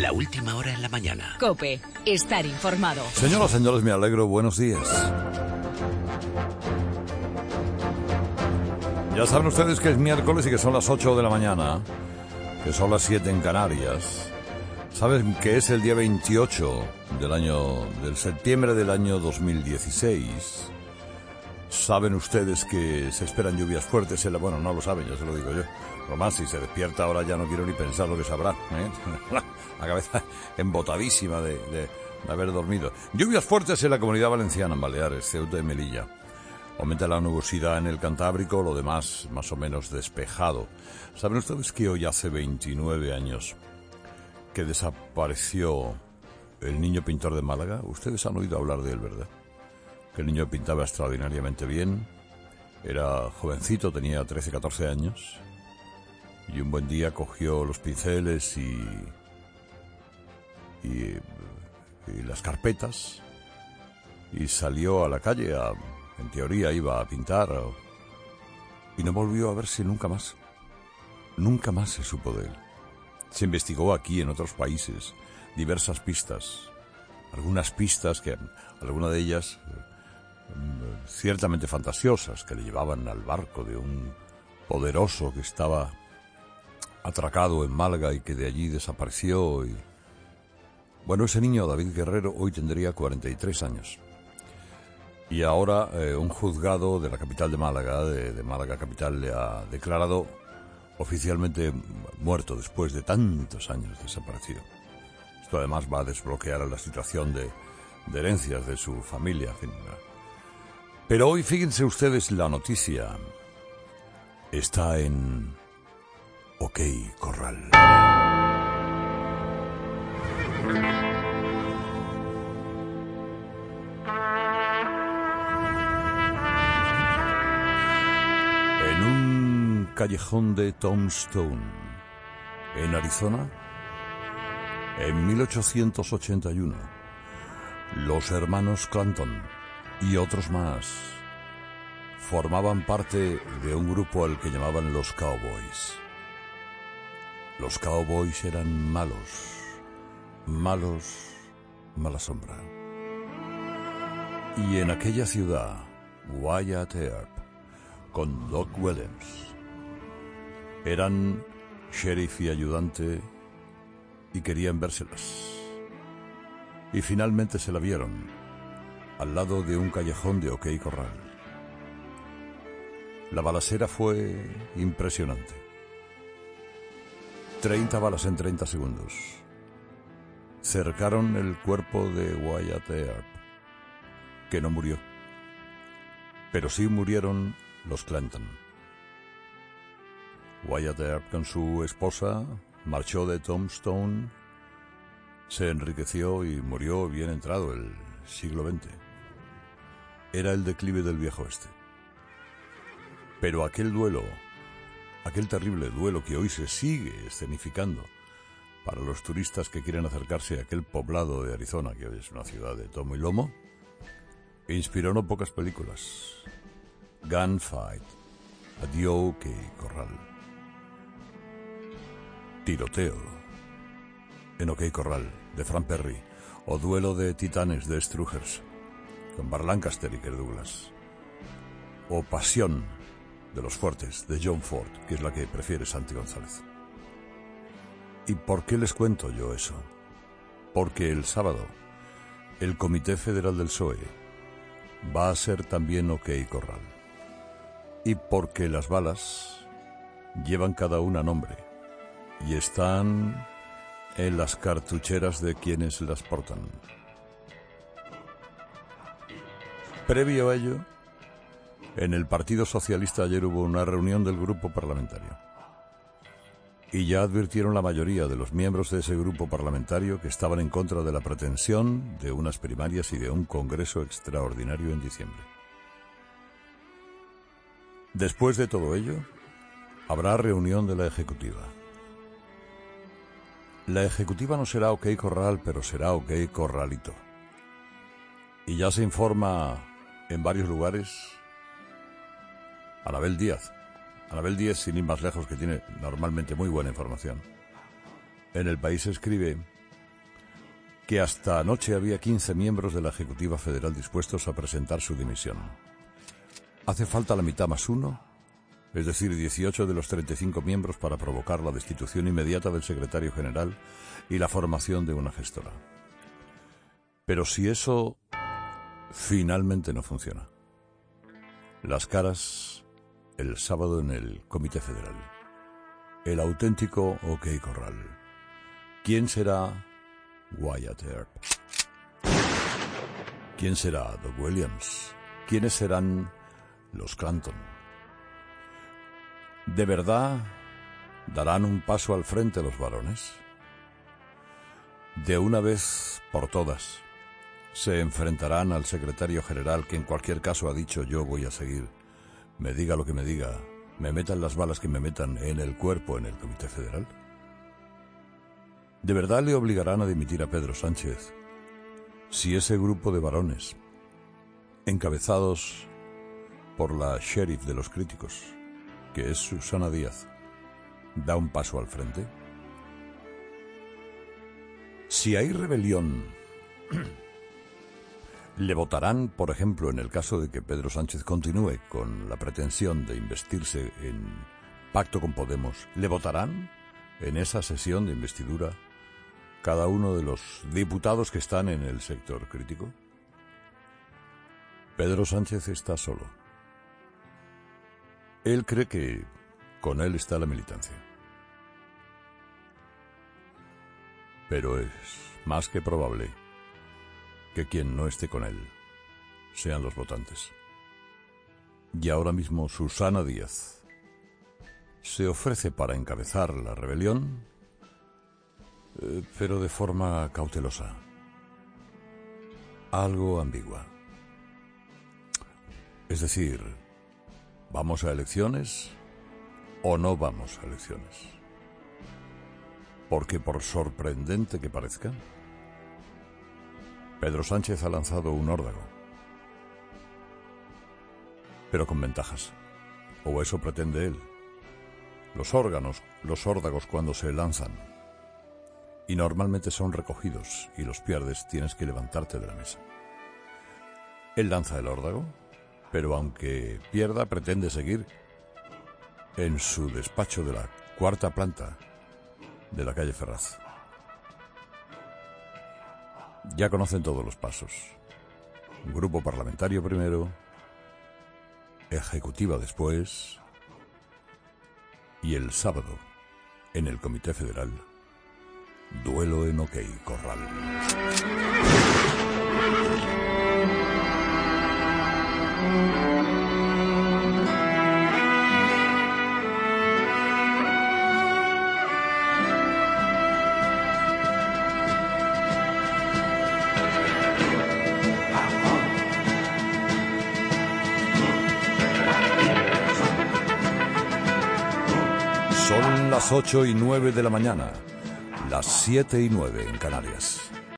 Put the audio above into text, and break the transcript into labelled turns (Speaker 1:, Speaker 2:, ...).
Speaker 1: La última hora en la mañana.
Speaker 2: COPE. Estar informado.
Speaker 3: Señoras, señores, me alegro. Buenos días. Ya saben ustedes que es miércoles y que son las 8 de la mañana, que son las 7 en Canarias. Saben que es el día 28 del septiembre del año 2016. Saben ustedes que se esperan lluvias fuertes. Bueno, no lo saben, ya se lo digo yo. Lo más, si se despierta ahora ya no quiero ni pensar lo que sabrá, ¿eh? La cabeza embotadísima de haber dormido. Lluvias fuertes en la Comunidad Valenciana, en Baleares, Ceuta y Melilla. Aumenta la nubosidad en el Cantábrico, lo demás más o menos despejado. ¿Saben ustedes que hoy hace 29 años que desapareció el niño pintor de Málaga? Ustedes han oído hablar de él, ¿verdad? Que el niño pintaba extraordinariamente bien. Era jovencito, tenía 13, 14 años. Y un buen día cogió los pinceles y las carpetas y salió a la calle. En teoría iba a pintar y no volvió a verse nunca más. Nunca más se supo de él. Se investigó aquí, en otros países, diversas pistas. Algunas pistas alguna de ellas ciertamente fantasiosas, que le llevaban al barco de un poderoso que estaba atracado en Málaga y que de allí desapareció. Bueno, ese niño, David Guerrero, hoy tendría 43 años. Y ahora un juzgado de la capital de Málaga, de Málaga capital, le ha declarado oficialmente muerto después de tantos años desaparecido. Esto además va a desbloquear la situación de herencias de su familia. En fin. Pero hoy, fíjense ustedes, la noticia está en OK Corral. En un callejón de Tombstone, en Arizona, en 1881, los hermanos Clanton y otros más formaban parte de un grupo al que llamaban los Cowboys. Los Cowboys eran malos, mala sombra. Y en aquella ciudad, Wyatt Earp, con Doc Williams, eran sheriff y ayudante y querían vérselas. Y finalmente se la vieron al lado de un callejón de OK Corral. La balacera fue impresionante. 30 balas en 30 segundos. Cercaron el cuerpo de Wyatt Earp, que no murió. Pero sí murieron los Clanton. Wyatt Earp con su esposa marchó de Tombstone, se enriqueció y murió bien entrado el siglo XX. Era el declive del viejo oeste. Pero aquel duelo, aquel terrible duelo que hoy se sigue escenificando para los turistas que quieren acercarse a aquel poblado de Arizona, que hoy es una ciudad de tomo y lomo, inspiró no pocas películas. Gunfight, Adiós OK Corral, Tiroteo en OK Corral, de Frank Perry, o Duelo de Titanes, de Strugers, con Burt Lancaster y Kirk Douglas, o Pasión de los Fuertes, de John Ford, que es la que prefiere Santi González. ¿Y por qué les cuento yo eso? Porque el sábado el Comité Federal del PSOE va a ser también OK Corral. Y porque las balas llevan cada una nombre y están en las cartucheras de quienes las portan. Previo a ello, en el Partido Socialista ayer hubo una reunión del grupo parlamentario. Y ya advirtieron la mayoría de los miembros de ese grupo parlamentario que estaban en contra de la pretensión de unas primarias y de un congreso extraordinario en diciembre. Después de todo ello, habrá reunión de la Ejecutiva. La Ejecutiva no será OK Corral, pero será OK Corralito. Y ya se informa en varios lugares Anabel Díaz, sin ir más lejos, que tiene normalmente muy buena información. En El País escribe que hasta anoche había 15 miembros de la Ejecutiva Federal dispuestos a presentar su dimisión. Hace falta la mitad más uno, es decir, 18 de los 35 miembros para provocar la destitución inmediata del secretario general y la formación de una gestora. Pero si eso finalmente no funciona, las caras el sábado en el Comité Federal. El auténtico OK Corral. ¿Quién será Wyatt Earp? ¿Quién será Doug Williams? ¿Quiénes serán los Clanton? ¿De verdad darán un paso al frente los varones? De una vez por todas, se enfrentarán al secretario general que en cualquier caso ha dicho yo voy a seguir, me diga lo que me diga, me metan las balas que me metan en el cuerpo en el Comité Federal. ¿De verdad le obligarán a dimitir a Pedro Sánchez si ese grupo de varones, encabezados por la sheriff de los críticos, que es Susana Díaz, da un paso al frente? Si hay rebelión, ¿le votarán, por ejemplo, en el caso de que Pedro Sánchez continúe con la pretensión de investirse en pacto con Podemos? ¿Le votarán en esa sesión de investidura cada uno de los diputados que están en el sector crítico? Pedro Sánchez está solo. Él cree que con él está la militancia. Pero es más que probable que quien no esté con él sean los votantes. Y ahora mismo Susana Díaz se ofrece para encabezar la rebelión, pero de forma cautelosa, algo ambigua. Es decir, ¿vamos a elecciones o no vamos a elecciones? Porque por sorprendente que parezca, Pedro Sánchez ha lanzado un órdago, pero con ventajas, o eso pretende él. Los órdagos cuando se lanzan y normalmente son recogidos y los pierdes, tienes que levantarte de la mesa. Él lanza el órdago, pero aunque pierda, pretende seguir en su despacho de la 4ª planta de la calle Ferraz. Ya conocen todos los pasos. Grupo parlamentario primero, ejecutiva después, y el sábado, en el Comité Federal, duelo en OK Corral. Son las 8:09 de la mañana, las 7:09 en Canarias.